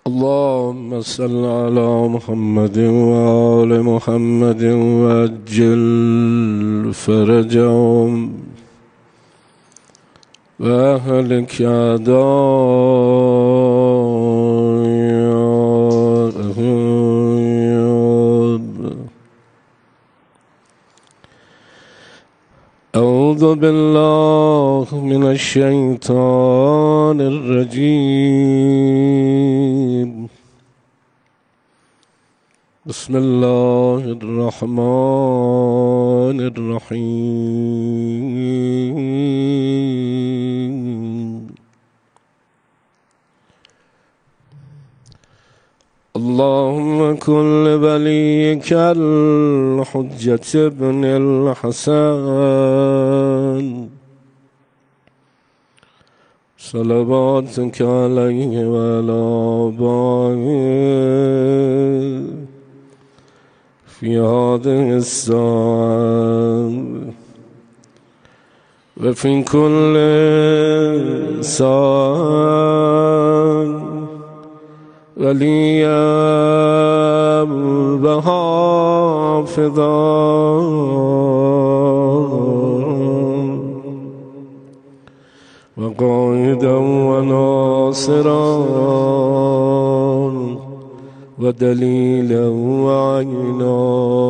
اللهم صل على محمد وآل محمد وعجل فرجهم وأهلك أعداءهم. أعوذ بالله من الشيطان الرجيم. بسم الله الرحمن الرحيم. اللهم كن لوليك الحجة ابن الحسن صلواتك عليه وعلى آبائه في هذه الساعة وفي كل ساعة وليا وحافظا وقائدا وناصرا ودليلا وعينا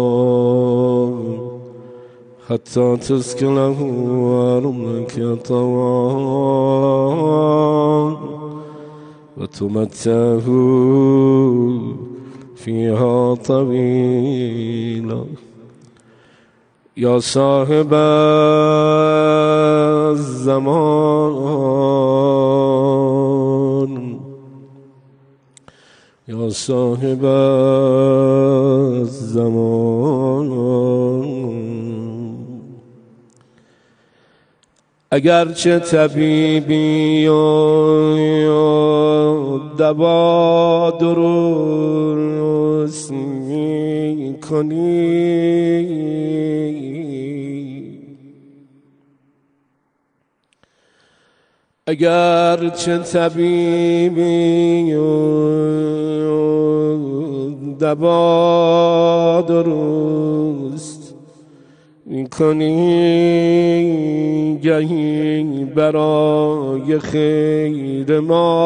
حتى تسكنه أرضك طوعا وتمتعه فيها طويلا. يا صاحب الزمان يا صاحب الزمان، اگرچه طبیبی و دوا درست می کنی، اگرچه طبیبی و دوا درست میکنی، گهی برای خیر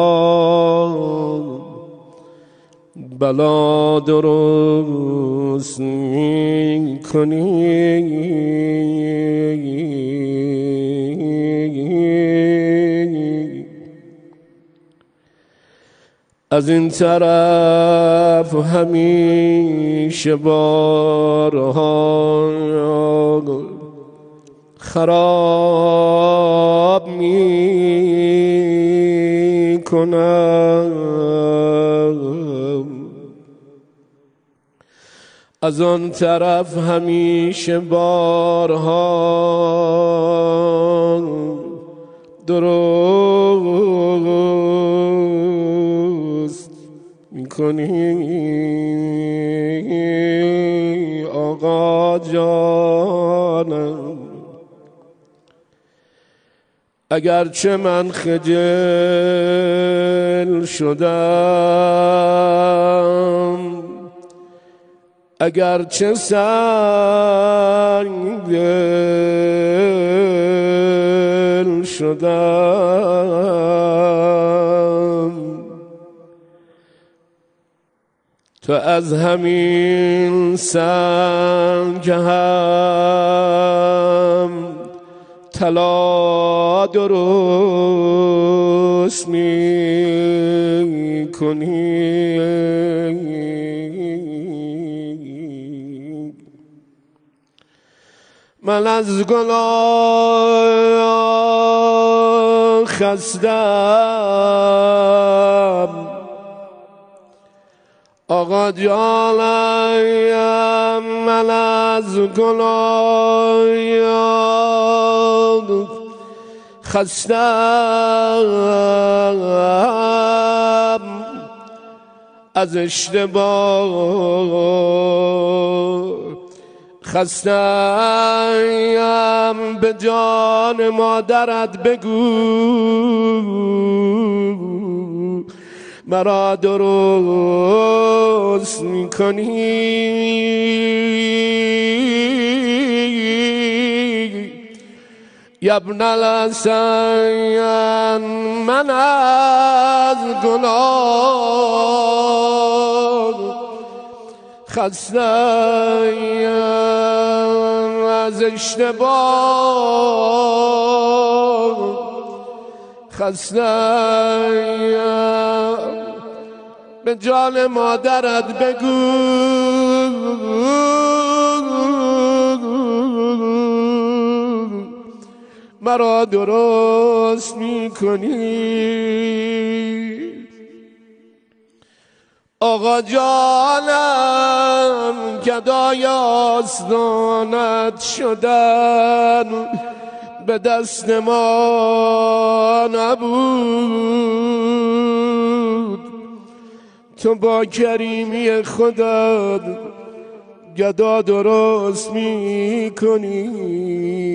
ما بلا درست میکنی. از این طرف همیشه بارها خراب می کنم، از آن طرف همیشه بارها درست میکنی. آقا جانم، اگرچه من خجل شدم، اگرچه سنگ دل شدم، تو از همین سنگ هم طلا درست می کنی. من از گناه خستم، آقا جانم، من از گناه خستم، از اشتباه خستم. به جان مادرت بگو مرا درست میکنی. یا ابن الحسین من از گناه خسته‌ام، از اشتباه خسته‌ام، به جان مادرت بگو مرا درست میکنی. آقا جانم گدای آستانت شدن به دست ما نبود، تو با کریمی خودت گدا درست میکنی.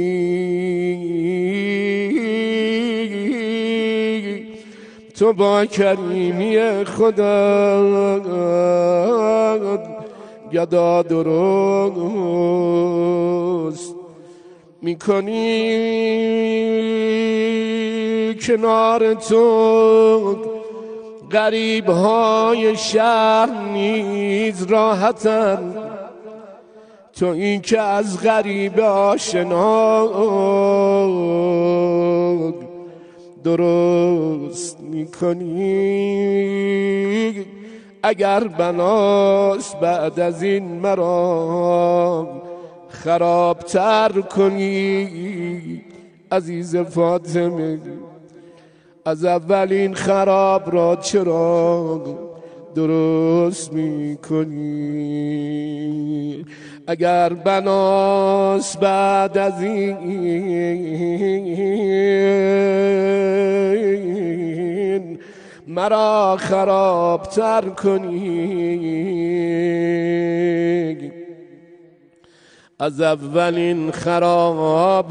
تو با کریمی خودت گدا درست میکنی. کنار تو غریب های شهر نیز راحتن، تو این که از غریب آشنا درست میکنی. اگر بناس بعد از این مرا خرابتر کنی، عزیز فاطمه از اولین خراب را چرا درست میکنی؟ اگر بناس بعد از این مرا خرابتر کنی، از اولین خراب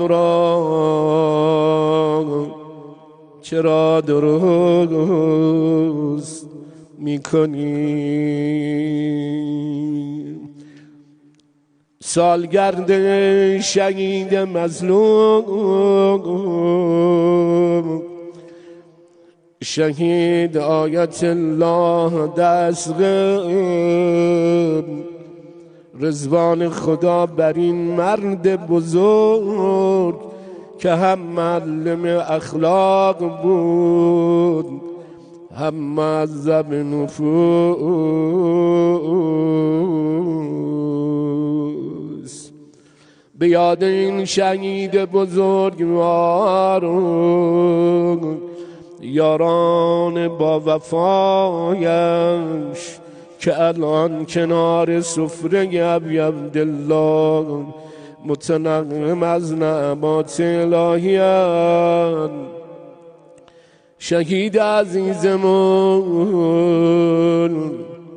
را چرا درست میکنی؟ سالگرد شهید مظلوم شهید آیت الله دستغ، رضوان خدا بر این مرد بزرگ که هم معلم اخلاق بود هم معذب نفوس. به یاد این شهید بزرگوار یاران با وفایش که الان کنار سفره ابی عبدالله متنعم از نعمات الهیان، شهید عزیزمون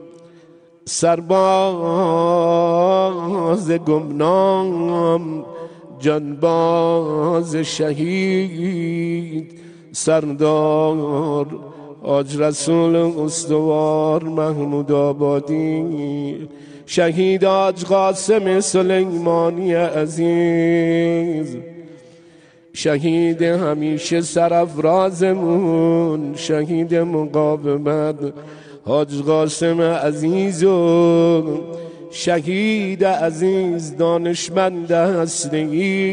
سرباز گمنام جانباز شهید سردار حاج رسول استوار محمود آبادی، شهید حاج قاسم سلیمانی عزیز، شهید همیشه سرافرازمون، شهید مقاومت حاج قاسم عزیز و شهید عزیز دانشمند هسته‌ای،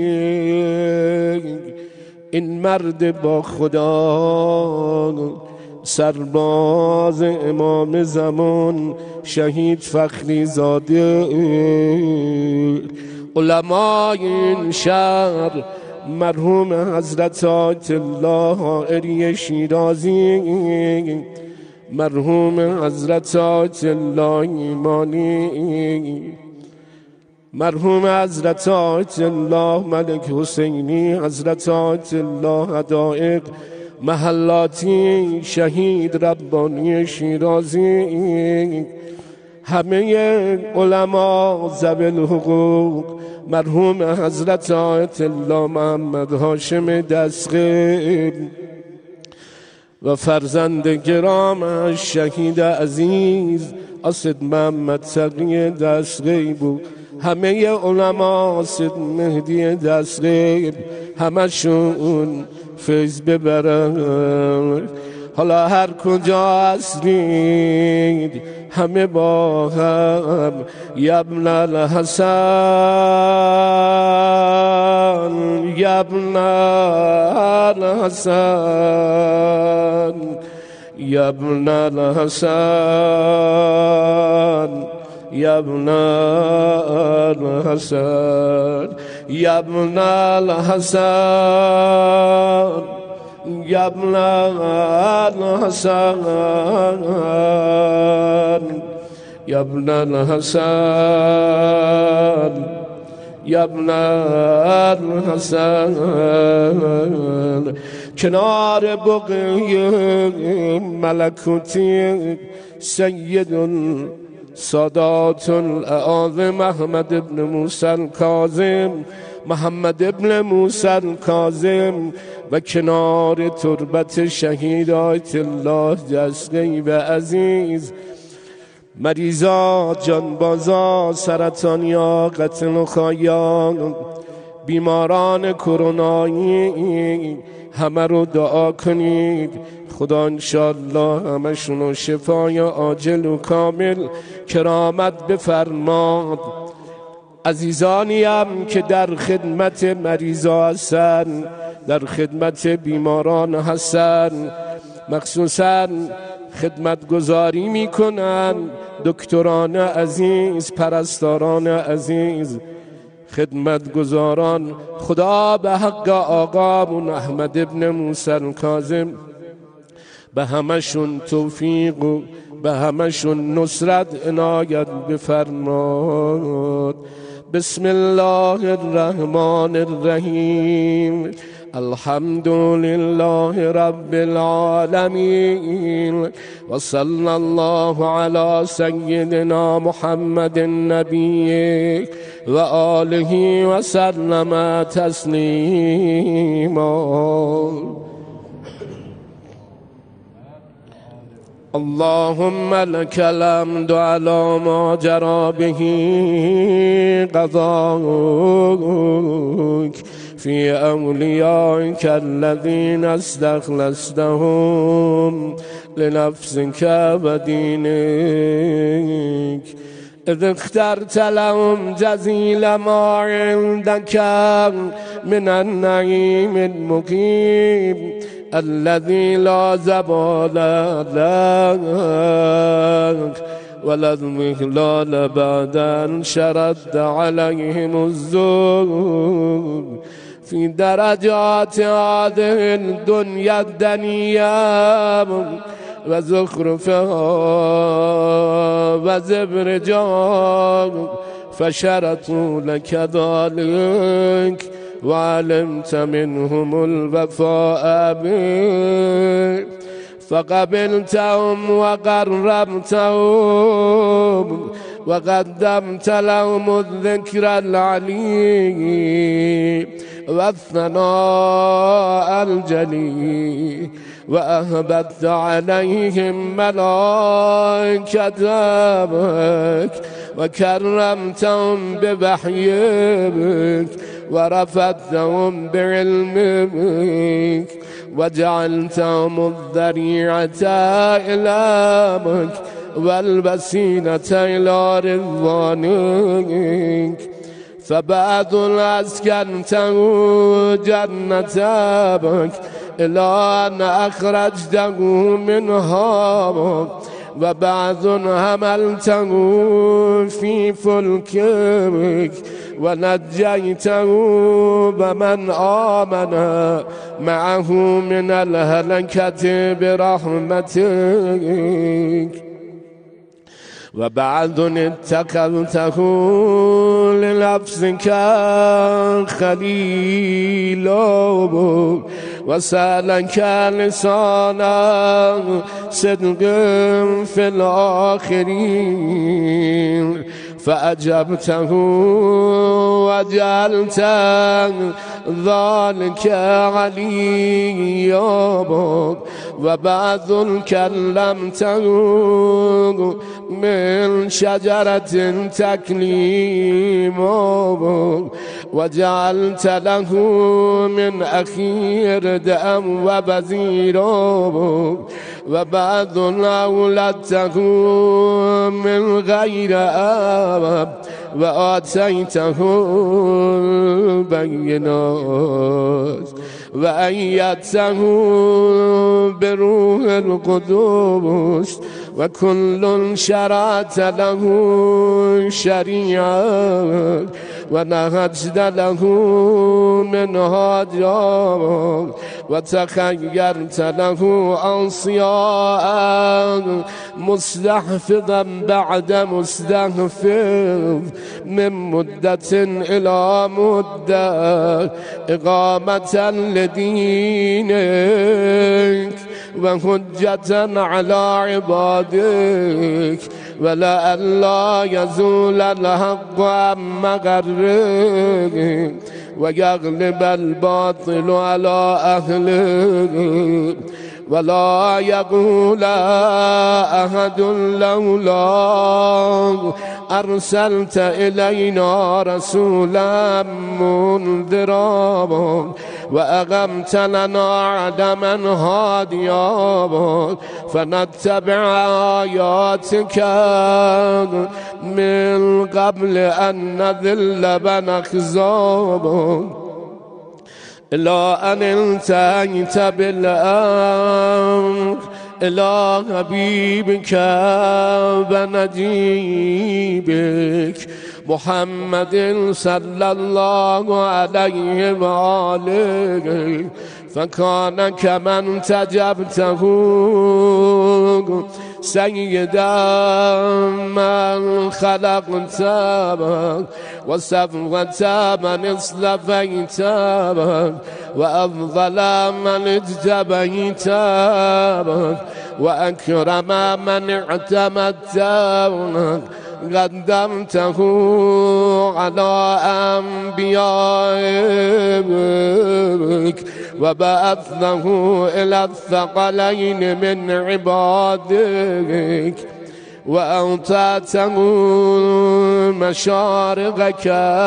این مرد با خدا سرباز امام زمان شهید فخری زاده، علمای این شهر مرحوم حضرت آیت الله حائری شیرازی، مرحوم حضرت آیت الله ایمانی، مرحوم حضرت آیت الله ملک حسینی، حضرت آیت الله حدائق محلاتی، شهید ربانی شیرازی، همه علما ذوی الحقوق، مرحوم حضرت آیت الله محمد هاشم دستغ و فرزند گرامش شهید عزیز اسد محمد تقی دستگی بود. همه علما اسد مهدی دستگی، همشون فیض ببرن. حالا هر کجا هستید همه با هم یبن الحسن یبن الحسن یبن الحسن یبن الحسن یبن الحسن یبن الحسن یبن الحسن یبن الحسن کنار بقیه ملکوتی سید سادات الاعاظم محمد ابن موسی الکاظم، محمد ابن موسی الکاظم و کنار تربت شهید آیت الله دستگی و عزیز، مریضا، جانبازا، سرطانیا، قتل و خایان، بیماران کرونایی، همه رو دعا کنید خدا انشالله همشونو شفای عاجل و کامل کرامت بفرماد. عزیزانیم که در خدمت مریضا هستن، در خدمت بیماران هستن، مخصوصا خدمت گذاری میکنن، دکتران عزیز، پرستاران عزیز، خدمتگزاران، خدا به حق آقامون احمد ابن موسی الکاظم به همشون توفیق و به همشون نصرت عنایت بفرماد. بسم الله الرحمن الرحیم. الحمد لله رب العالمين وصلى الله على سيدنا محمد النبي وآله وسلم تسليما. اللهم لك الحمد على ما جرى به قضاؤك في أوليائك الذين استخلصتهم لنفسك ودينك، إذ اخترت لهم جزيل ما عندك من النعيم المقيم الذي لا زوال له ولا اضمحلال بعد أن شرد عليهم الذل في درجات هذه الدنيا الدنيا وزخرفها وزبرجها، فشرطوا لك ذلك وعلمت منهم الوفاء به فقبلتهم وقربتهم وقدمت لهم الذكر العلي والثناء الجلي وأهبت عليهم ملائكتك وكرمتهم بوحيك ورفعتهم بعلمك وجعلتهم الذريعة إلى والوسيلة إلى رضوانك، فبعد أسكنته جنتك إلى أن أخرجته منها، وبعد حملته في فلكك ونجيته ومن آمن معه من الهلكة برحمتك، وبعد اتخذته لنفسك خليلا وسألك لسانا صدق في الآخرين، فأجبته وجعلت ذلك علي وبعد كلمته من شجرة تكليم وجعلت له من أخير دأم وبزير وبعد أولدته من غير أب وآتيته البينات وأيدته بروح القدوس وكل شرعت له شريعة ونهجت له منهاجا وتخيرت له أوصياء مستحفظا بعد مستحفظ من مدة إلى مدة إقامة لدينك وحجة على عبادك ولئلا يزول الحق عن مغرك ويغلب الباطل على أهله ولا يقول أحد لولا أرسلت إلينا رسولا منذرا وأقمت لنا عدما هاديا فنتبع آياتك من قبل أن نذل ونخزى إلى أن انتهيت بالأمر إلى حبيبك ونجيبك محمد صلى الله عليه وآله فكان كمن تجبته سيدا من خلقت وصفوة من اصطفيت وأفضل من اجتبيت وأكرم من اعتمدت قدمته على أنبيائك وبعثته إلى الثقلين من عبادك وأوتاته مشارقك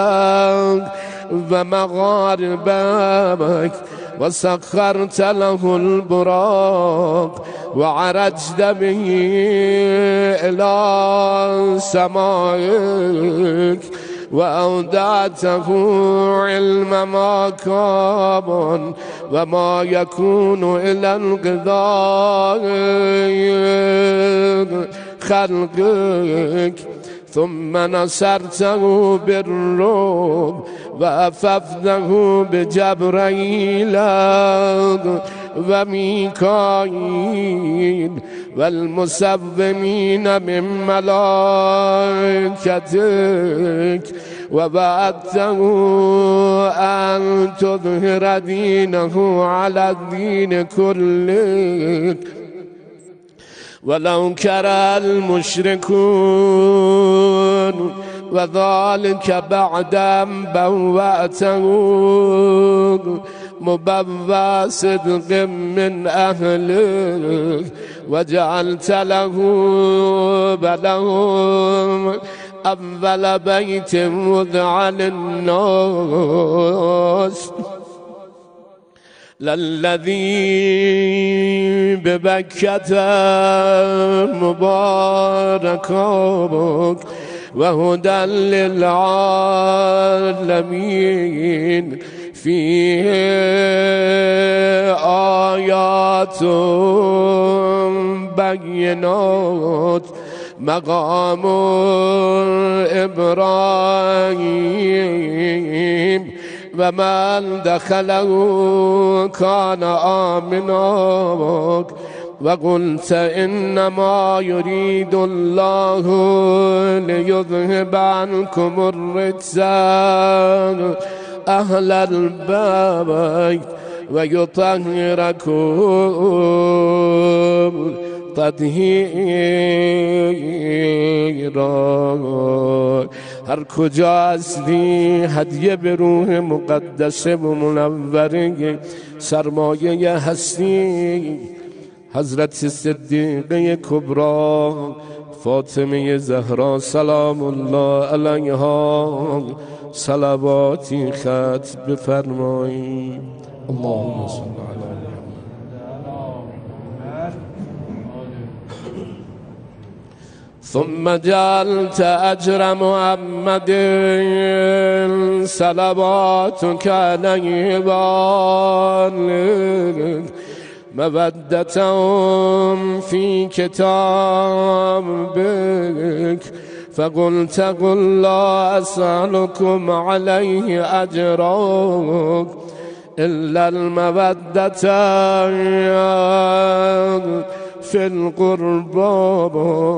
ومغاربك وسخرت له البراق وعرجت به إلى سمائك وأودعته علم ما كان وما يكون إلى انقضاء خلقك ثم نصرته بالروم وأففته بجبريل وميكائيل والمسومين من ملائكتك وبعثته أن تظهر دينه على الدين كله ولو كره المشركون وذلك بعد أن بوأته مبوى صدق من أهله وجعلت له بلهم أول بيت وضع للناس للذي ببكة مباركا وهدى للعالمين فيه آيات بينات مقام إبراهيم ومن دخله كان آمنا وقلت إنما يريد الله ليذهب عنكم الرجس أهل البيت ويطهركم تطهيرا هر کجا هستی هدیه به روح مقدسه و منوره سرمایه هستی حضرت صدیقه کبری فاطمه زهرا سلام الله علیها صلواتی ختم بفرمایید. اللهم صل علی ثم جعلت أجر محمد صلواتك عليه مودتهم في كتابك فقلت قل لا أسألكم عليه أجرا إلا المودة في القربى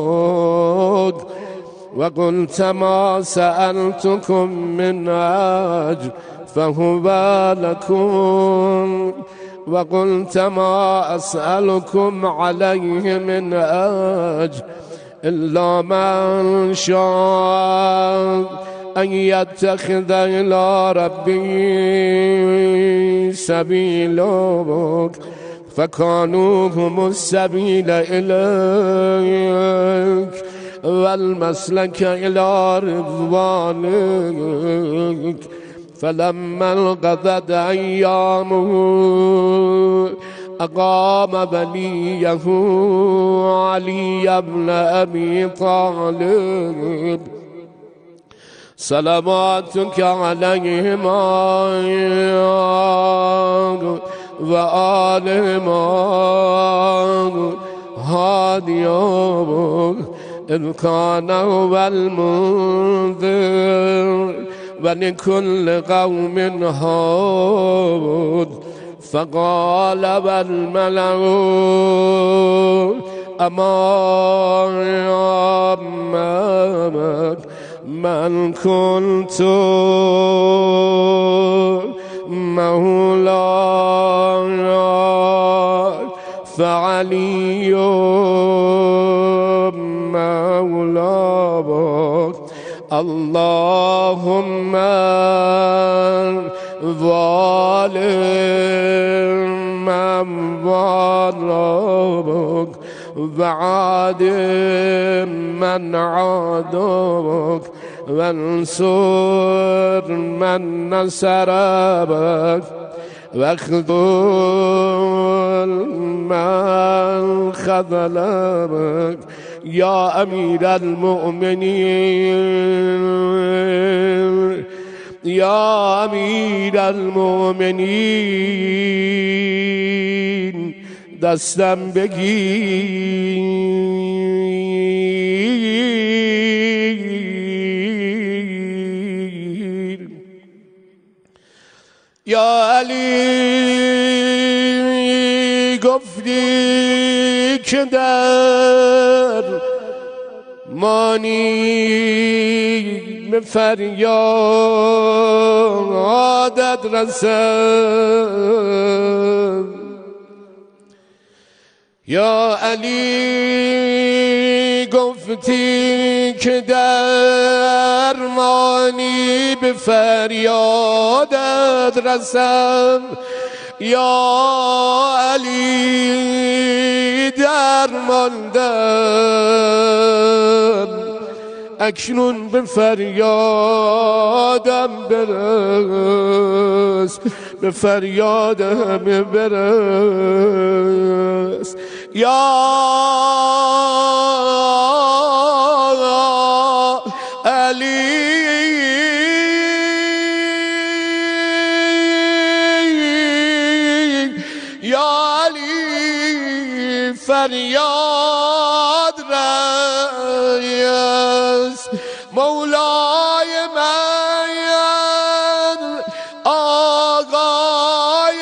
وقلت ما سألتكم من أجر فهو لكم وقلت ما أسألكم عليه من أجر إلا من شاء أن يتخذ إلى ربه سبيلا فكانوا هم السبيل إليك والمسلك إلى رضوانك فلما انقضت أيامه أقام وليه علي بن أبي طالب صلواتك عليهما وآلهما هاديا إذ كان هو المنذر ولكل قوم هاد فقال والملأ أمامك من كنت مولاي فعلي مولاك اللهم ظالم من ظلمك وعادم من عادك وانصر من نصرك واخذل من خذلك يا أمير المؤمنين يا أمير المؤمنين دستم بگیر یا علی گفتی که در مانی به فریادت رسد یا علی گفتی که درمانی به فریادت رسد یا علی درماندم اکنون به فریادم برس به فریادم برس یا علی یا علی فریاد رس مولای من آقای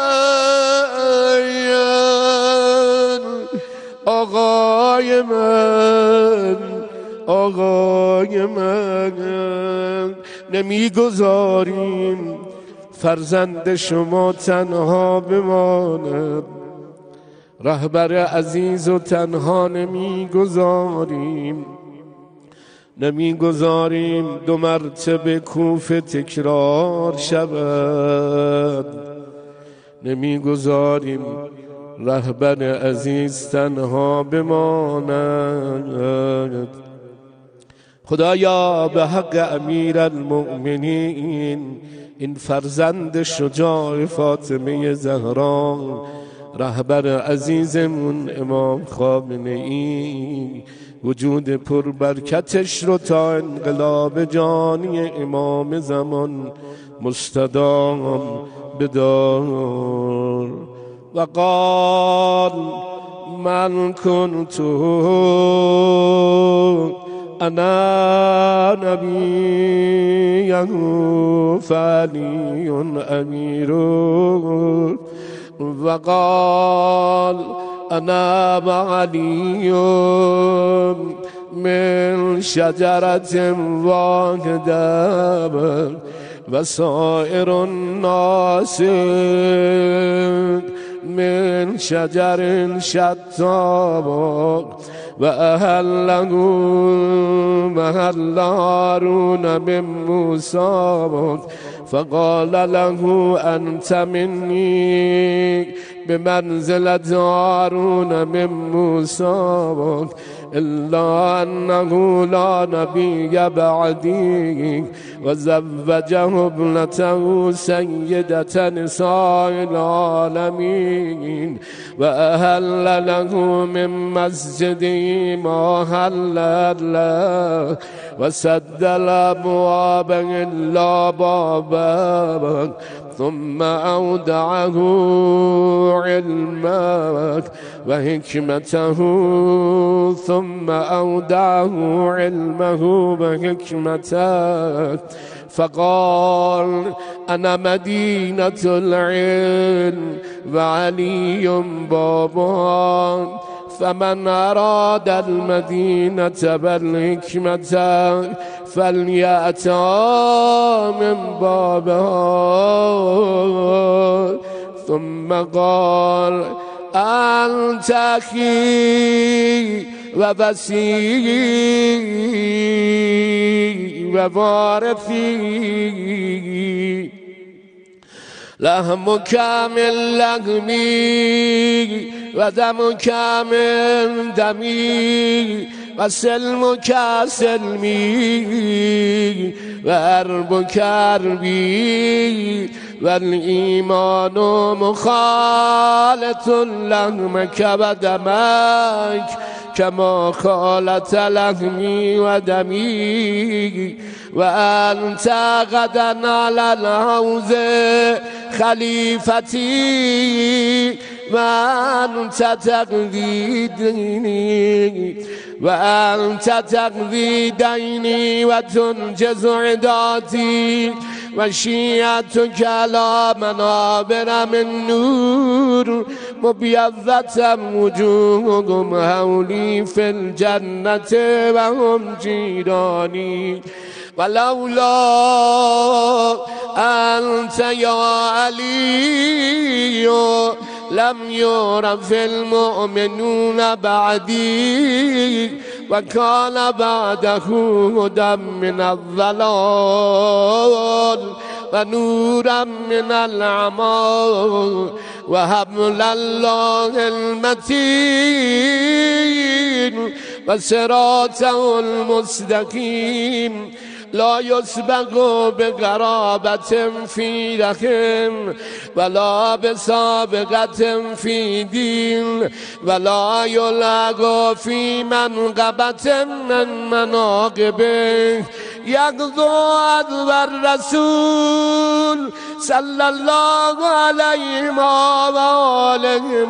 من آقای من آقای من نمیگذاریم فرزند شما تنها بماند رهبر عزیز و تنها نمیگذاریم نمیگذاریم 2 مرتبه کوفه تکرار شود، نمیگذاریم رهبر عزیز تنها بماند. خدایا به حق امیرالمؤمنین این فرزند شجاع فاطمه زهرا، رهبر عزیزمون امام خامنه ای، وجود پربرکتش رو تا انقلاب جانی امام زمان مستدام بدار. و قال من كنت انا نبیه فعلی امیر، و قال انا معلی من شجرة واحدة و سائر الناس من شجر شتى، و اهله محل هارون من موسى، فقال له انت مني بمنزلة هارون من موسى، إلا أنه لا نبي بعدي، وزوجه ابنته سيدة نساء العالمين، وأهل له من مسجده ما هل له، وسد الأبواب إلا بابا، ثم أودعه علمك وحكمته، ثم أودعه علمه وحكمته، فقال أنا مدينة العلم وعلي بابها، فمن أراد المدينة والحكمة فليأتى من بابها. ثم قال أنت أخي ووصي ووارثي، لحمك من لحمي ودمك من دمي، وسلمك سلمي وأربك أربي، والإيمان مخالط لحمك ودمك كما خالط لحمي ودمي، وأنت غدا على الحوض خليفتي، وأنت تقضي ديني، وأنت تقضي ديني وتنجز عداتي، وشيعتك على منابر من نور مبيضة وجوههم حولي في الجنة وهم جيراني، ولولا أنت يا علي لم يعرف المؤمنون بعدي، وكان بعده هدى من الضلال ونورا من العمى، وحبل الله المتين وصراطه المستقيم، لا يسبق بقرابة في رحم، ولا بسابقة في دين، ولا يلغى في منقبة من مناقبه، يقضى عدو الرسول صلى الله عليه وآله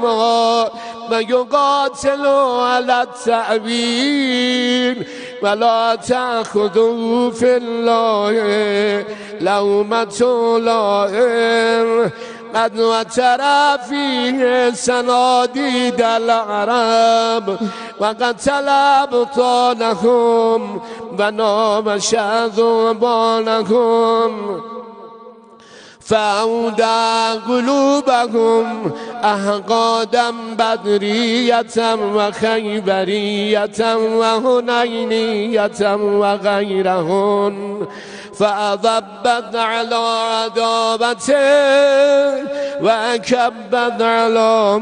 ويقاتل على التأويل، ولا تأخذوا في الله لومة لائم، قد وتر فيه صناديد العرب، وقتل أبطالهم ونام شذوبانهم، فأودع قلوبهم أحقادا بدرية وخيبرية وهنينية وغيرهن فأضبت على عذابته وأكبت على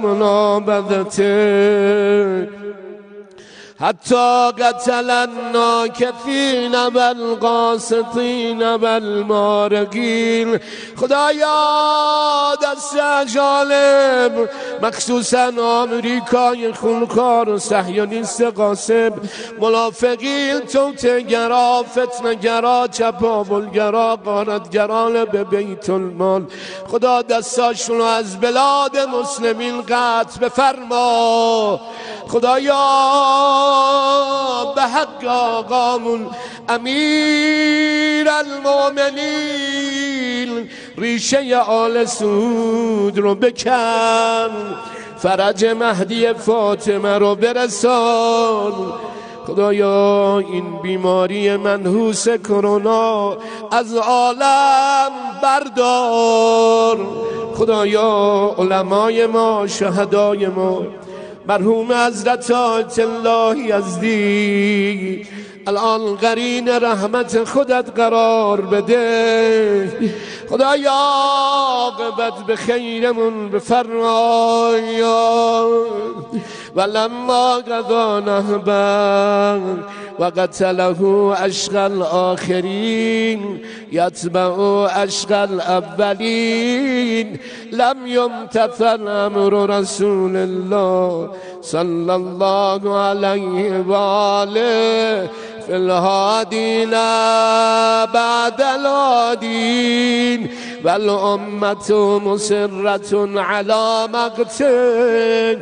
منابذته حتى قتل الناكثين والقاسطين والمارقين. خدایا دست جالب مخصوصا آمریکای خونخوار و صهیونیست قاسب، منافقین، توطئه‌گرا، فتنه‌گرا، چپاولگرا، غارتگران به بیت المال، خدا دستاشون رو از بلاد مسلمین قطع بفرما. خدایا به حق آقامون امیر المؤمنین ریشه آل سعود رو بکن، فرج مهدی فاطمه رو برسان. خدایا این بیماری منحوس کرونا از عالم بردار. خدایا علمای ما، شهدای ما، مرحوم حضرت آیت الله یزدی الان قرین رحمت خودت قرار بده. خدایا عاقبت به خیرمون بفرما. ولما قضا نهبا و قتله اشقى الاخرین یتبع اشقى الاولین لم یمتثل امر رسول الله صلی الله علیه و آله فی الهادین بعد الهادین والامة مصرة على مقته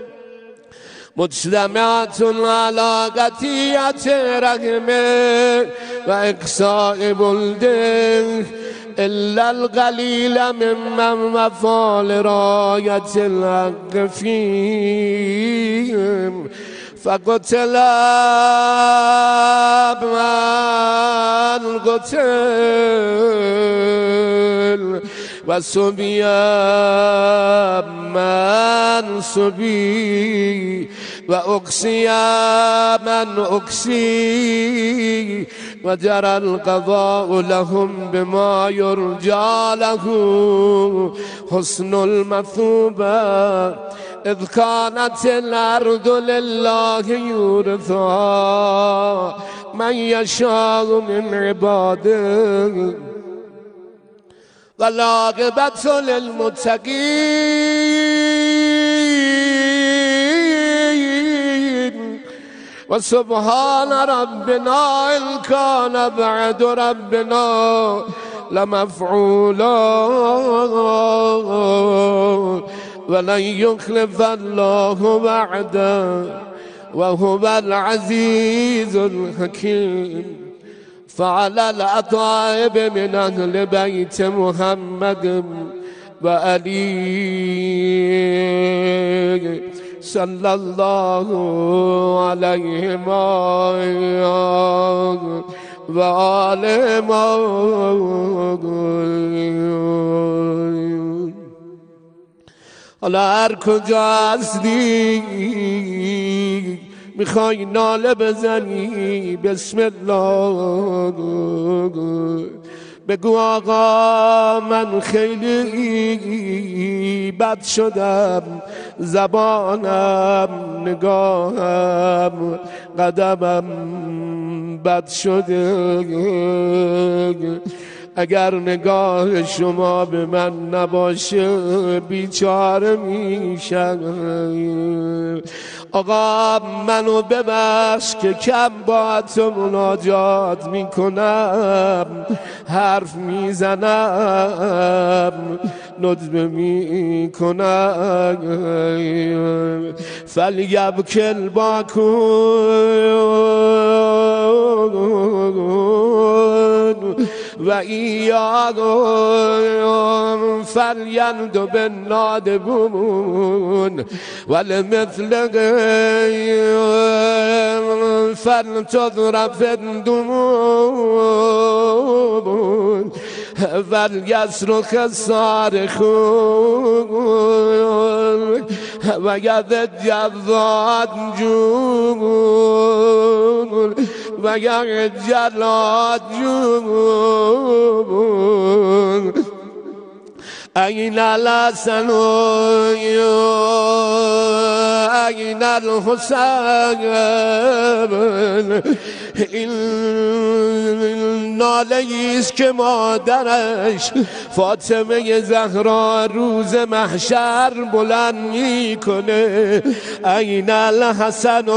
مجتمعة على قطيعة رحمه و اقصاء بلده إلا القليل ممن وفى لراية الحق فيهم فقتل من قتل و سبی من سبی و اقصی من اقصی و جرى القضاء لهم بما يرجى له حسن المثوبة اذ كانت الارض لله يورثها من يشاء من عباده والعاقبة للمتقين وسبحان ربنا إن كان بعد ربنا لمفعولا ولن يخلف الله وعده وهو العزيز الحكيم. فعلى الأطائب من أهل بيت محمد وعلي صلى الله عليه وآله حالا هر کجا هستی میخوای ناله بزنی بسم الله بگو آقا من خیلی بد شدم، زبانم، نگاهم، قدمم بد شده، اگر نگاه شما به من نباشه بیچاره میشم. آقا منو ببخش که کم با تو مناجات میکنم، حرف میزنم، ندبه میکنم. فلیبکل باکون و ایاغم فلیندو بالنادبون ولمثل فلتضرب الدمون والیصرخ صارخون وید جواد جون وید جلاد جون این الحسن این الحسین این ناله است که مادرش فاطمه زهرا روز محشر بلند میکنه. این الحسن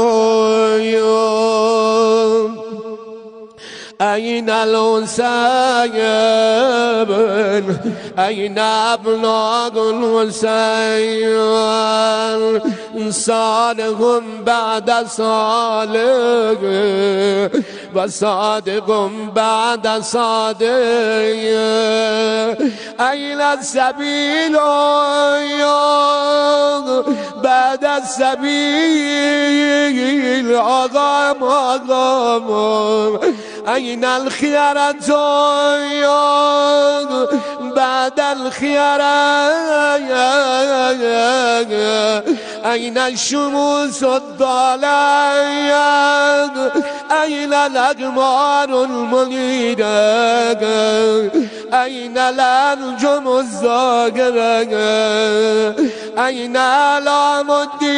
این الحسین این ابناء الحسین صالح بعد صالح و صادق بعد صادق. این السبیل بعد السبیل آقام این الخیارت بعد الخیارت این الشموس الضالات این الاقمار المنیرة این الانجم الزاهرة این علام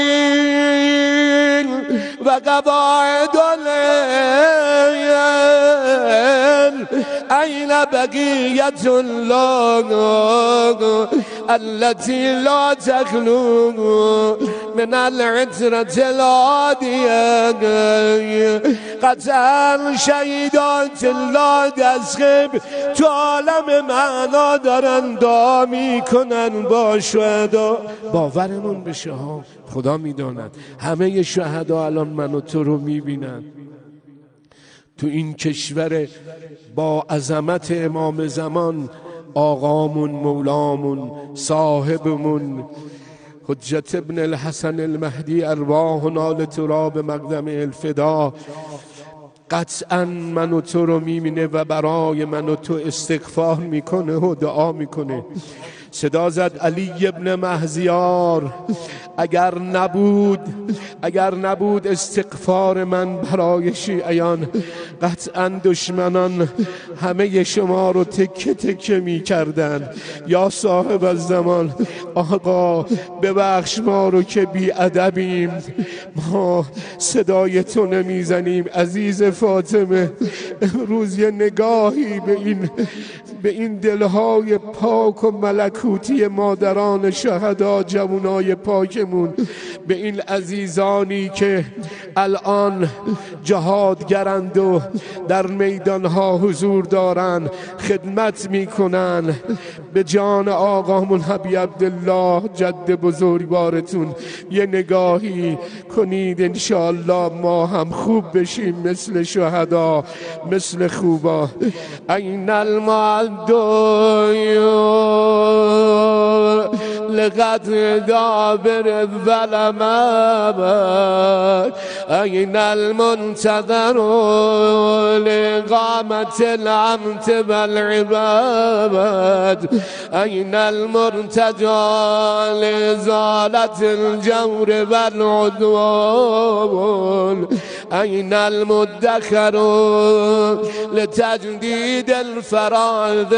الدین و قواعد الليل این بقیت الله التي لا تخلو من العترة العادية. قطعا شهیدات الله دستخب تو عالم معنا دارن دعا میکنن با شهدا. باورمون بشه ها، خدا میداند همه شهدا الان من و تو رو میبینن. تو این کشور با عظمت امام زمان آقامون مولامون صاحبمون حجت ابن الحسن المهدی ارواحنا لتراب مقدم الفدا قطعا من و تو رو میبینه و برای من و تو استغفار میکنه و دعا میکنه. صدا زد علی ابن مهزیار اگر نبود استغفار من برای شیعیان قطعا دشمنان همه شما رو تکه تکه می کردن. یا صاحب الزمان آقا ببخش ما رو که بی ادبیم، ما صدای تو نمیزنیم. عزیز فاطمه امروز یه نگاهی به این دلهای پاک و ملکوتی مادران شهدا جوانای پاکمون، به این عزیزانی که الان جهادگرند و در میدانها حضور دارن خدمت میکنن، به جان آقامون حبیب عبدالله جد بزرگوارتون یه نگاهی کنید. انشاءالله ما هم خوب بشیم مثل شهدا، مثل خوبا. این المعدو لقدر دابر الظلمات این المنتظر لقامت العمت والعباد این المرتجى لزالت الجور والعدوان این المدخر لتجدید الفرائض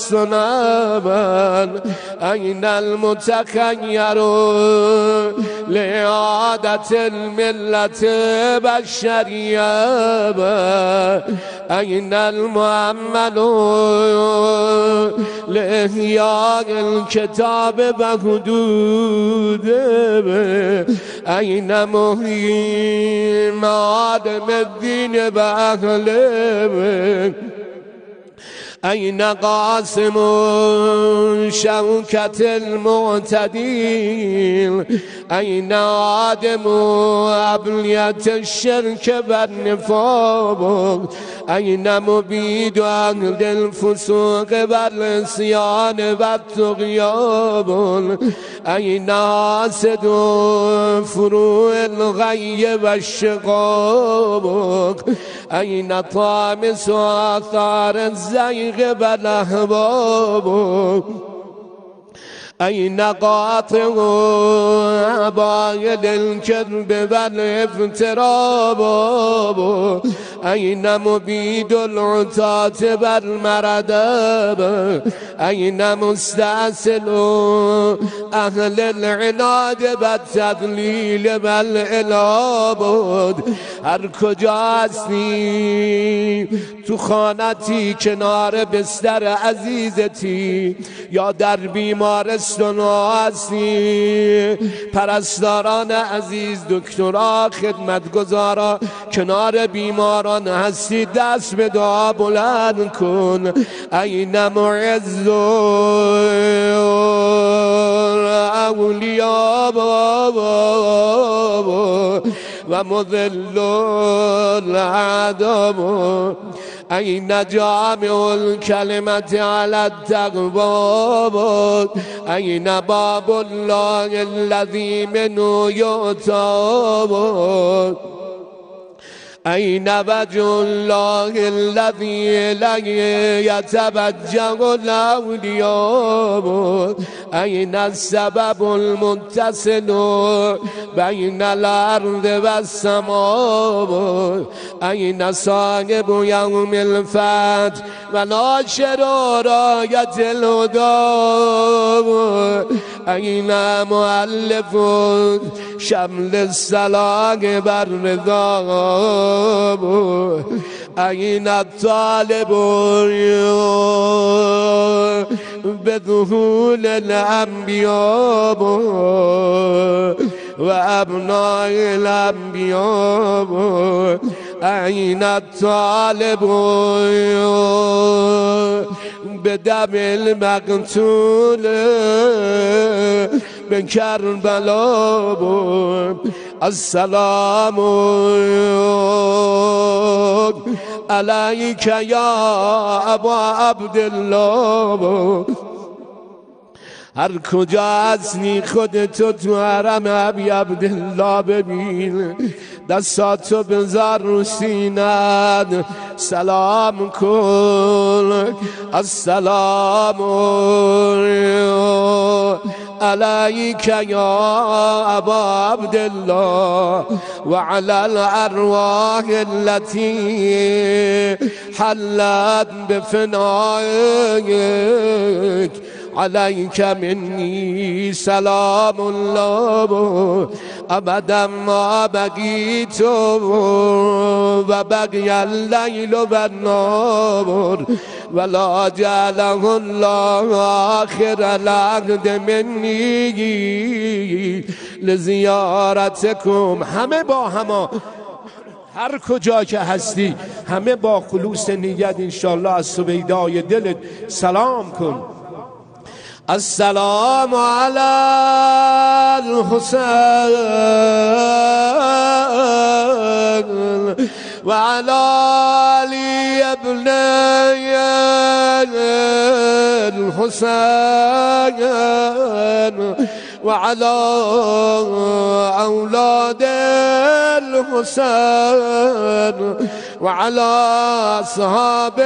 والسنن این المتخیر لإعادة الملة والشریعة این المؤمل لإحیاء الكتاب وحدوده این محیی معالم الدین و اهله این قاسم شوکت المعتدین این آدم ابلیت الشرک و النفاق این مبید اهل الفسوق و العصیان و الطغیان این حاسد فروع الغی و الشقاق این طامس آثار الزین الخلق والاحباب أين قاطع عبايل الكذب والافتراب أين مبيد العتاة والمرداب أين مستأصل أهل العناد والتضليل والإلاباد هر کجا هستی تو خانتی کنار بستر عزیزتی یا در بیمارستان هستی پرستاران عزیز دکترها خدمتگزارا کنار بیماران هستی دست به دعا بلند کن این معز اولیاء و مذل العدم أين جامع الكلمة على التقوى أين باب الله الذي منه يؤتى أين وجه الله الذي إليه يتوجه الأولياء أين السبب المتصل بين الأرض والسماء أين صاحب يوم الفتح وناشر راية الهدى أين مؤلف شمل السلام والرضا أين الطالب بذهول الأنبياء وأبناء الأنبياء أين الطالب بدم المقتول من كربلاء السلام عليك يا أبا عبد الله هر کجا هستی خودتو تو حرم ابی عبدالله ببین دستاتو بذار رو سینت سلام کن السلام عليك يا أبا عبد الله وعلى الأرواح التي حلت بفنائك عليك مني سلام الله أبدا ما بقيت وبقي الليل والنهار ولا جعله الله آخر العهد مني لزیارتكم همه با همه هر کجا که هستی همه با خلوص نیت انشالله از سویدای دلت سلام کن السلام على الحسين وعلى علي ابن الحسين وعلى أولاد الحسين وعلى أصحاب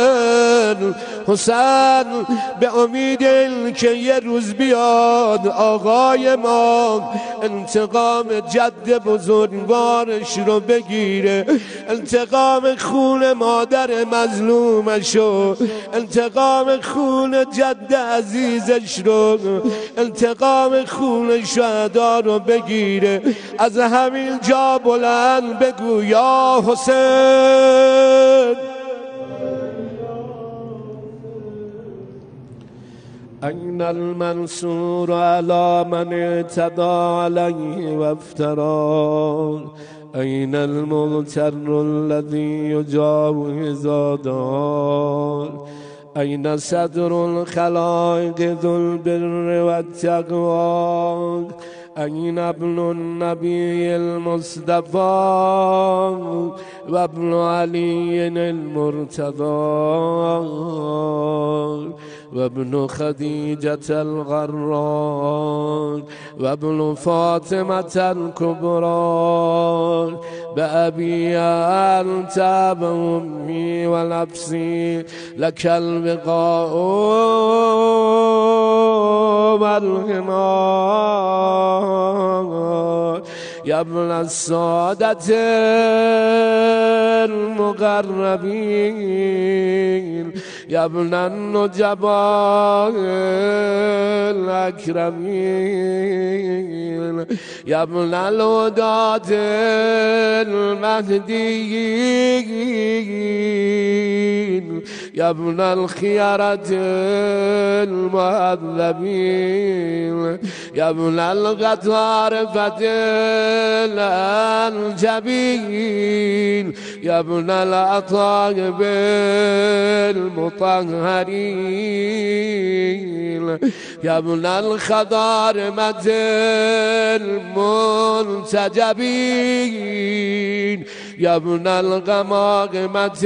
الحسين به امید که یه روز بیاد آقای ما انتقام جد بزرگوارش رو بگیره انتقام خون مادر مظلومشو انتقام خون جد عزیزش رو انتقام خون شهدا رو بگیره از همین جا بلند بگو یا حسین أين المنصور على من اعتدى عليه وافترى أين المغتر الذي يجاوز دار أين صدر الخلائق ذو البر والتقوى أين ابن النبي المصطفى وابن علي المرتضى وابن خديجة الغراء وابن فاطمة الكبرى بأبي أنت بأمي ونفسي لك البقاء والغنى يا ابن السادة المقربين يا ابن النجباء الأكرمين يا ابن الوداد المهديين يا ابن الخيارة المهذبين يا ابن الغطارفة الجبين يا ابن الأطايب المطهرين يا ابن الخضارمة المنتجبين يا ابن الغماغمة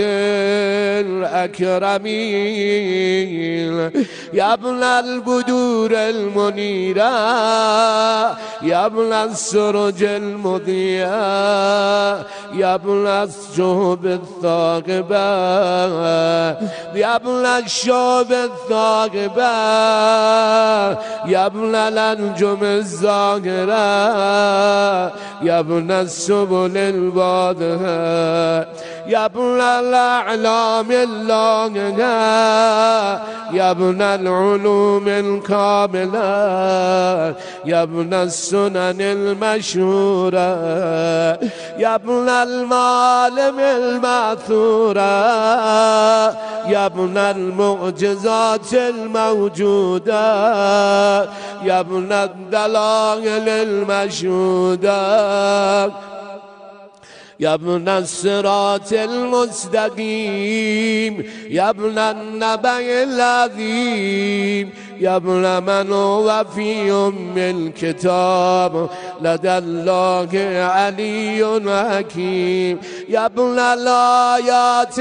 الأكرمين يا ابن البدور المنيرة يا ابن السرج المضيئة يا ابن الشهب الثاقبة يا ابن الشهب الثاقبة يا ابن الأنجم الزاهرة يا ابن السبل الواضحة يا ابن الأعلام اللانية يا ابن العلوم الكاملة يا ابن السنن المشهورة يا ابن المعالم المأثورة يا ابن المعجزات الموجودة يا ابن الدلائل المشهودة يا ابن الصراط المستقيم يا ابن النبأ العظيم يا ابن من هو في الكتاب لدى الله علي حكيم يا ابن الآيات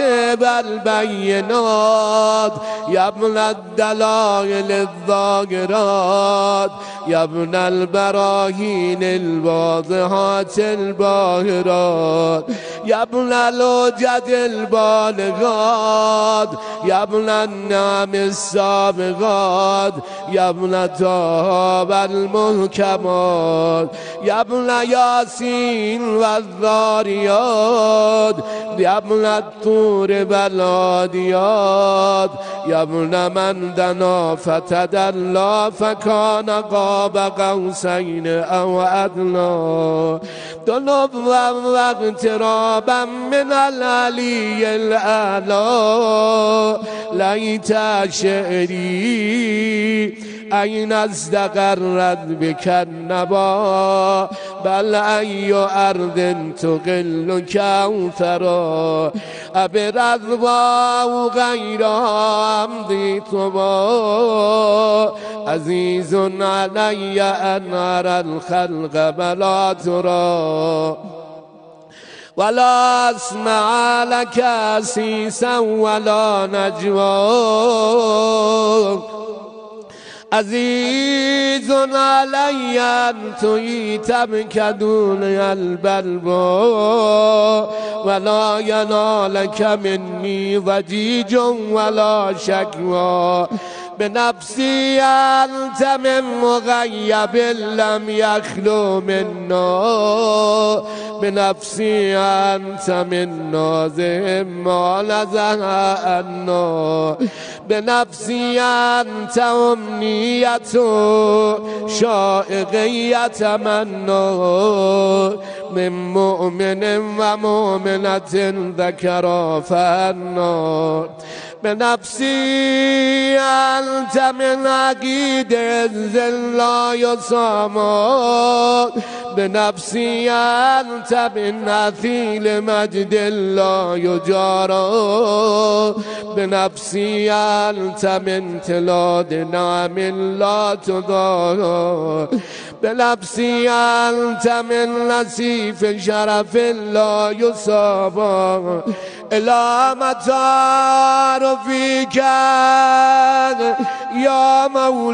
والبينات يا ابن الدلائل الظاهرات يا ابن البراهين الواضحات الباهرات يا ابن الوجد البالغات يا ابن النعم السابغات يا ابن توب المحكمات يا ابن ياسين والذاريات يا ابن الطور والعاديات يا ابن من دنا فتدلى فكان قاب قوسين أو أدنى طلبا واقترابا من العلي الأعلى ليت شعري أين استقرت بك النبا بل أي أرض تقل كوثرا أبرضوا غير أمضي طبا عزيز علي أن أرى الخلق بلا ترى ولا أسمع لك سيسا ولا نجوى عزيز علي أن تهيت بك دون البلوى ولا ينالك مني ضجيج ولا شكوى بنفسي أنت من مغيب لم يخلو منا بنفسي أنت من نازم ما نزه عنا بنفسي أنت أمنية شائقي يتمنى من مؤمن ومؤمنة ذكر فالنار بنفسي أنت من عقيد الذل لا يصام بنفسی انت بالنثیل مجد لا یجارا بنفسی انت من تلاد نعم لا تضارا بنفسی انت من نصیف شرف لا یصابا الی متی رفیق یا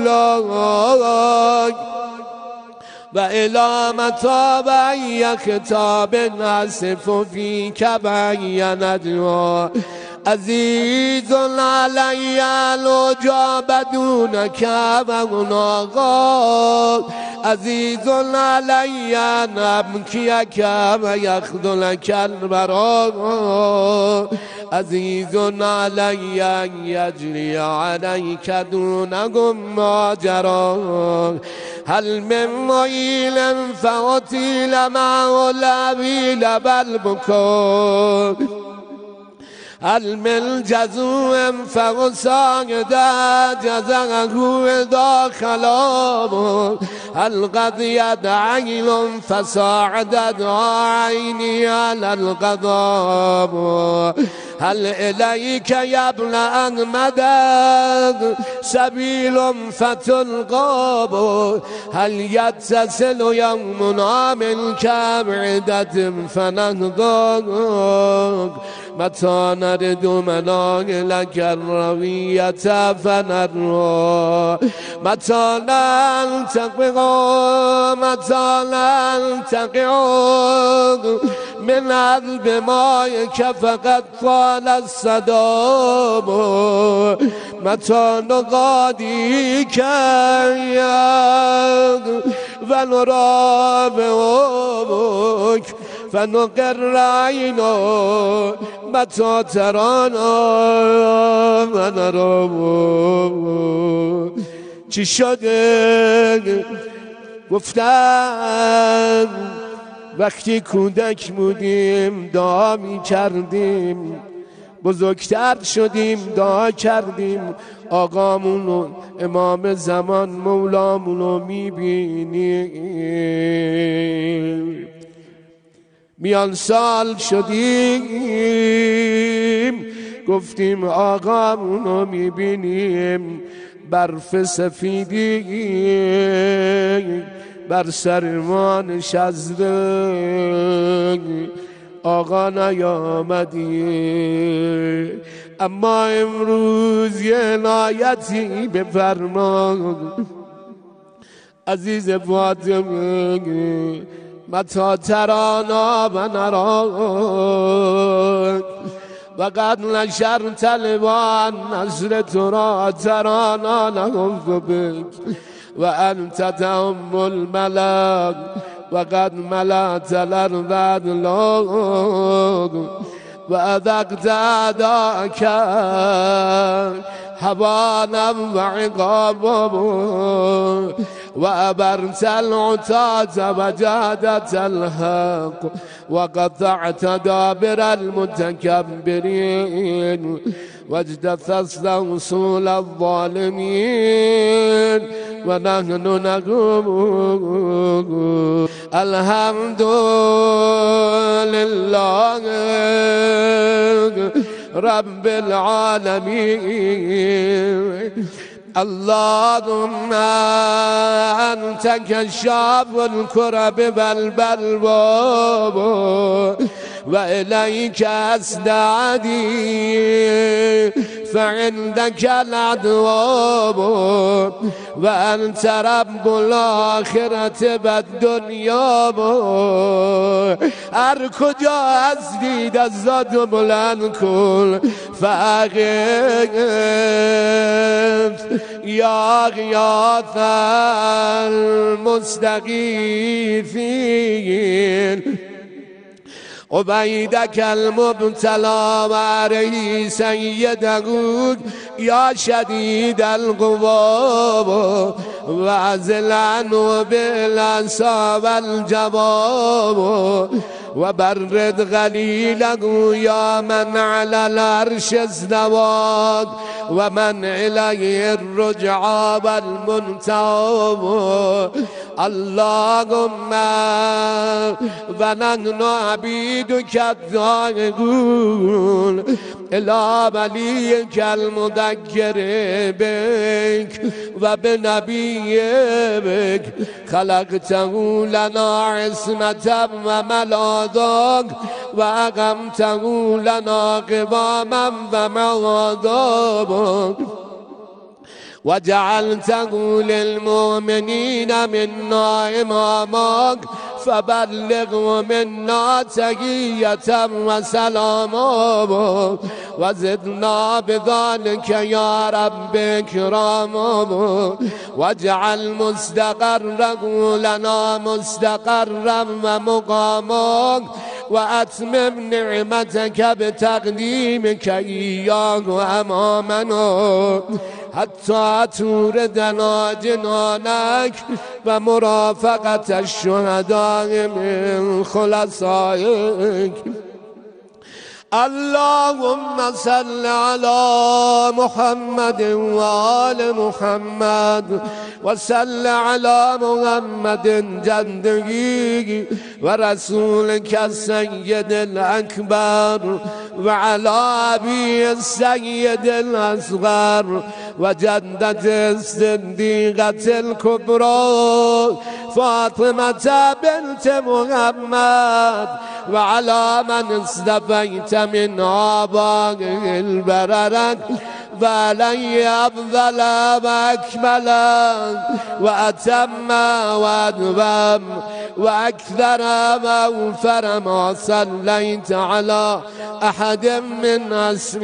مولاي و الی متی بی خطاب نصف فیک بیندها عزیز علی العجاب دونک و هناقا عزیز علی نبکیک و یخذلک البراء عزیز علی یجری علیک دونهم ماجرا هل من معیل فاطیل معه العویل بالبکا هل من جزوع فغساقد جزعه داخلا هل قد يدعيل فصاعدت عيني على القضاء هل إليك يا ابن أحمد سبيل فتلقاب هل يتصل يومنا من كبعدة فنهضاك متى نرد مناهلك الروية فنروى متى نلتقي متى نلتقي من عذب مائك فقد طال الصدام متى نغاديك ونرافقك فنقر عينا متى ترانا ونرافقك چی شده گفتم وقتی کودک بودیم دعا می کردیم بزرگتر شدیم دعا کردیم آقامونو امام زمان مولامونو می بینیم میان سال شدیم گفتیم آقامونو می بینیم برف سفیدی بر سر ما نشسته آقا نیامدی اما امروز یه عنایتی بفرما عزیز فاطمه متی ترانا و نراک و قد نشرت لبان نصر تو را ترانا نهض بک و انت تهم الملک و قد ملأت الارض عدلا و اذقت اعداءک هوانا و عقابا و ابرت العتاة و جادت الحق و قطعت دابر المتكبرين واجتثثت وصول الظالمين ونحن نقول الحمد لله رب العالمين اللهم أنت كشاف الكرب والبلوى وإليك أستعدي فعندك العدواب وأنت رب الآخرة والدنيا هر کجا هستی دستات بلند کن فقط یا غیاث المستغیثین عبیدک المبتلا و علیه سیدک یا شدید القوا و ازلن و بالعصا و الجواب و برد غلیله یا من علی العرش استوى و من الیه الرجعى والمنتهى اللهم و نحن عبیدک الذائقون الی ولیک المذکر بک و بنبیک خلقته لنا عصمة و ملاذا و اقمته لنا قواما و مواذا و جعلته للمؤمنین منا اماما فبلغ منا تحیة و سلاما و زدنا بذلك یا رب اکراما و جعل مستقره لنا مستقرا و مقاما و اتمم نعمتك بتقدیمك ایاه امامنا حتی توردنا جنانک و مرافقت الشهداء من خلصائک. اللهم صل على محمد وآل محمد وصل على محمد جده ورسولك السيد الأكبر وعلى أبي السيد الأصغر وجدة الصديقة الكبرى فاطمة بنت محمد وعلى من اصطفيت من آبائه البررة وعلي أفضل وأكمل وأتم وأدوم وأكثر وأوفر ما صليت على أحد من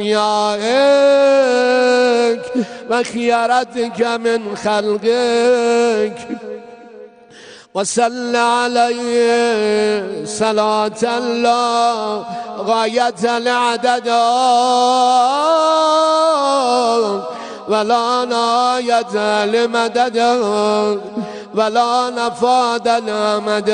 أسمائك وخيرتك من خلقك وصل عليه صلاة الله غاية العدد ولا نهاية لمدد ولا نفاد الأمد.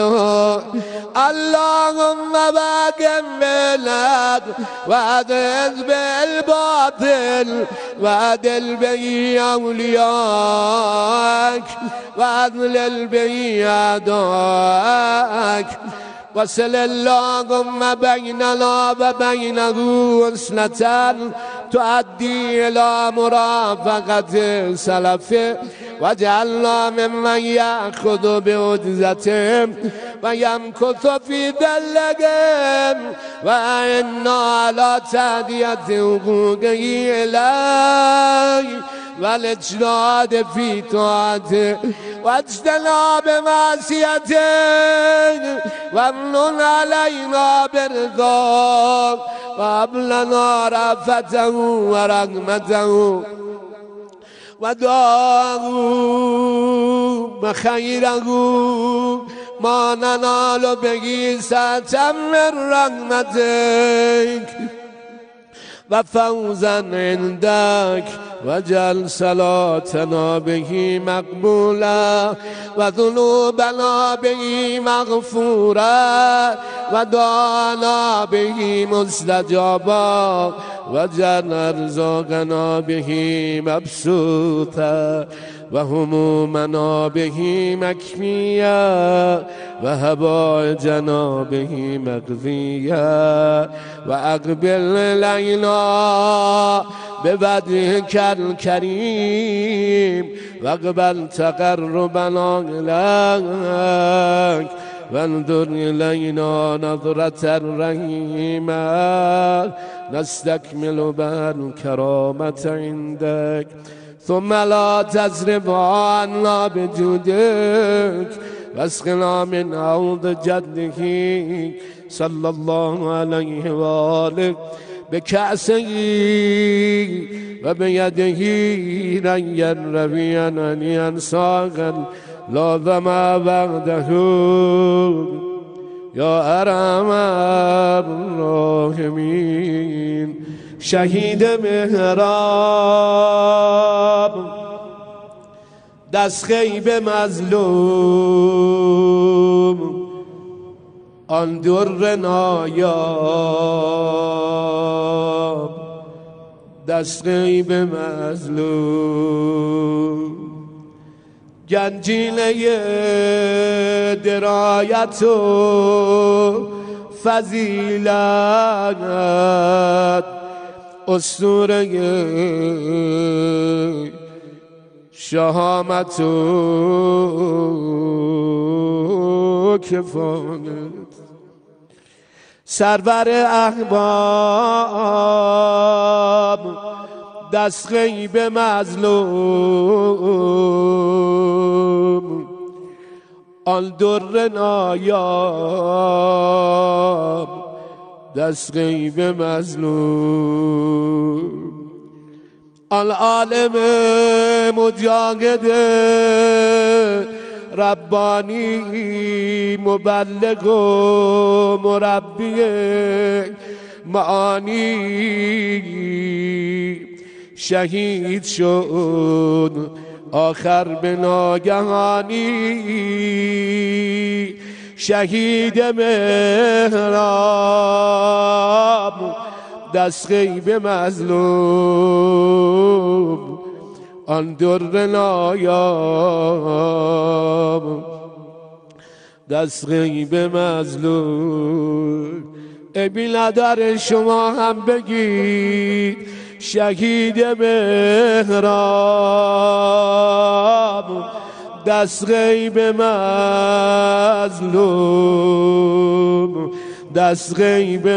اللهم باقم بالحق وأذل بالباطل وأدل به أولياءك وأذلل به أعداءك وصل اللهم بيننا وبينه وصلة تؤدي إلى مرافقة سلفه واجعلنا ممن يأخذ بعجزتهم ويمكث في ذلهم وإنا على تأدية حقوقه إليه والاجتهاد في طاعته واجتناب معصيته وامنن علينا برضاه وهب لنا رأفته ورحمته ودعاه وخيره ما ننال به سعة من رحمتك وفوزا عندك وجعل صلاتنا به مقبولا وذنوبنا به مغفورا ودعانا به مستجابا وجعل أرزاقنا به مبسوطا وهمومنا به مكفيا وهبائجنا به مقضيا وأقبل إلينا بوجهك الكريم واقبل تقربنا إليك وانظر إلينا نظرة رحيمة نستكمل بها الكرامة عندك ثم لا تصرف عنا بجودك واسقنا من عوض جده صلى الله عليه وآله بكأسه وبيده ريا ربيا هنيئا ساغا لا ظما بعده يا أرحم الراحمين. شهید مهراب دست خیب مظلوم آن در نایاب دست خیب مظلوم گنجینه درایت و فضیلت، اسطوره شهامت و کفایت، سرور احباب دست غیب مظلوم، آن در نایاب دست غیب مظلوم، آن عالم مجاهد ربانی، مبلغ و مربی معانی، شهید شد آخر به ناگهانی، شهید مهراب دست غیب مظلوم، آن در نایاب دست غیب مظلوم. ای بی‌ندر شما هم بگید شهید مهراب دست غیب مظلوم، دست غیب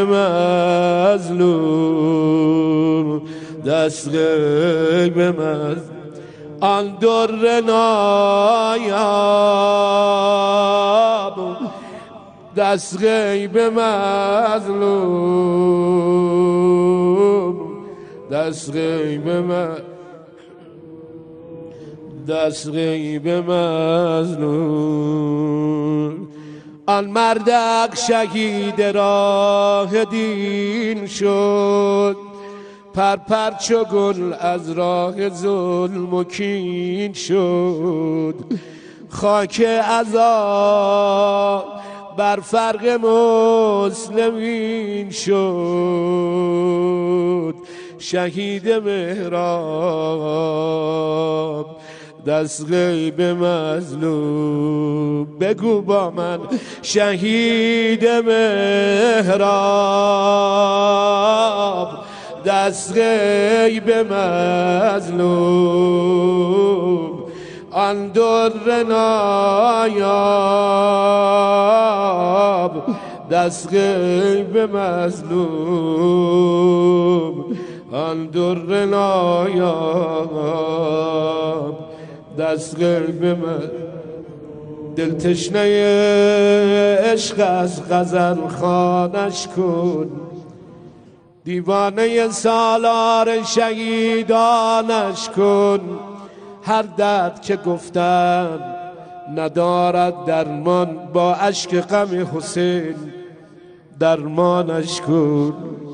مظلوم، دست غیب مظلوم، آن در نایاب دست غیب مظلوم، دست غیب دست غیب مظلوم. آن مردک شهید راه دین شد، پرپر چو گل از راه ظلم و کین شد، خاک عزا بر فرق مسلمین شد، شهید مهراب دست غیب مظلوم. بگو با من شهید مهراب دست غیب مظلوم، آن در نایاب دست غیب مظلوم، آن در نایاب دست غیب مظلوم. دل تشنه عشق از غزل خوانش کن، دیوانه سالار شهیدانش کن. هر درد که گفتم ندارد درمان، با اشک غم حسین درمانش کن.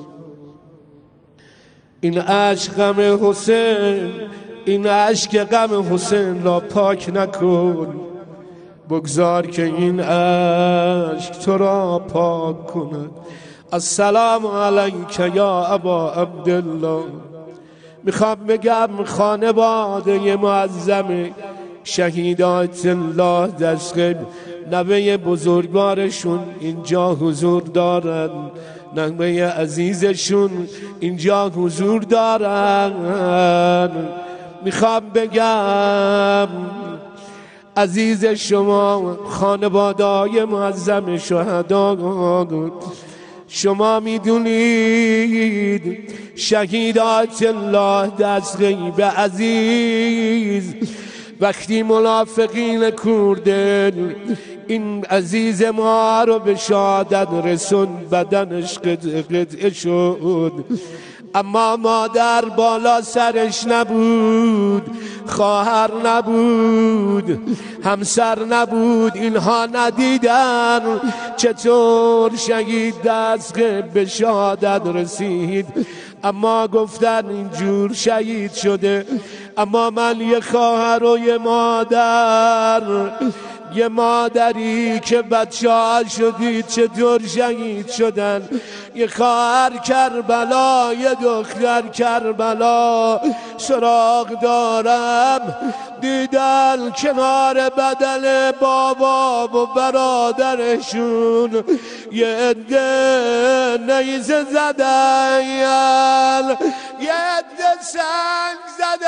این اشک غم حسین، این اشک غم حسین را پاک نکن، بگذار که این اشک تو را پاک کند. السلام علیک یا ابا عبدالله. میخوام بگم خانواده معظم شهیدات الله دستغیب نوه بزرگوارشون اینجا حضور دارن، نوه عزیزشون اینجا حضور دارن. میخوام بگم عزیز شما خانواده‌های معظم شهدا، شما میدونید شهیدات الله دستغیب عزیز وقتی منافقین کوردن این عزیز ما رو به شهادت رسون، بدنش قطعه شد، اما مادر بالا سرش نبود، خواهر نبود، همسر نبود. اینها ندیدن چطور شهید دستغیب به شهادت رسید، اما گفتن اینجور شهید شده. اما من یه خواهر و یه مادر یه مادری که بچه ها شدید چطور شهید شدن، یه خواهر کربلا یه دختر کربلا سراغ دارم، دیدن کنار بدن بابا و برادرشون یه عده نیزه زدن، یه عده سنگ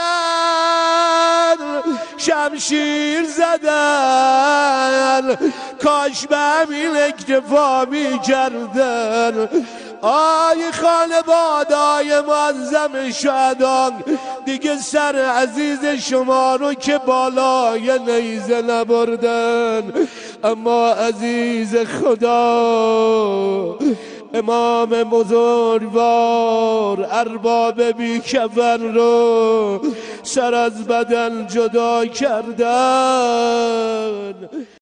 زدن، شمشیر زدن، کاش به همین اکتفا می کردن. آی خانواده‌های معظم شهدا، دیگه سر عزیز شما رو که بالای نیزه نبردن، اما عزیز خدا امام بزرگوار ارباب بی کفن رو سر از بدن جدا کردن.